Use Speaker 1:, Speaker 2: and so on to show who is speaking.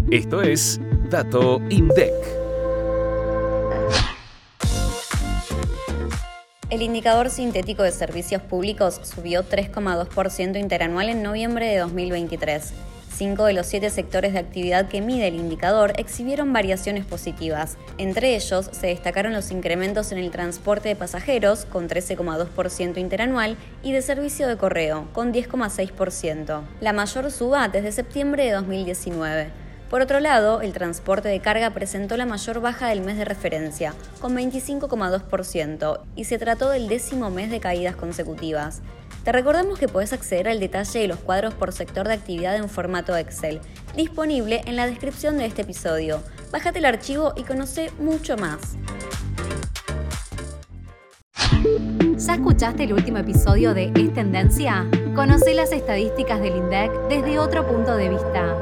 Speaker 1: Esto es Dato INDEC.
Speaker 2: El indicador sintético de servicios públicos subió 3,2% interanual en noviembre de 2023. 5 de los 7 sectores de actividad que mide el indicador exhibieron variaciones positivas. Entre ellos se destacaron los incrementos en el transporte de pasajeros, con 13,2% interanual, y de servicio de correo, con 10,6%. La mayor suba desde septiembre de 2019. Por otro lado, el transporte de carga presentó la mayor baja del mes de referencia, con 25,2%, y se trató del 10º mes de caídas consecutivas. Te recordamos que podés acceder al detalle de los cuadros por sector de actividad en formato Excel, disponible en la descripción de este episodio. Bájate el archivo y conoce mucho más.
Speaker 3: ¿Ya escuchaste el último episodio de Es Tendencia? Conoce las estadísticas del INDEC desde otro punto de vista.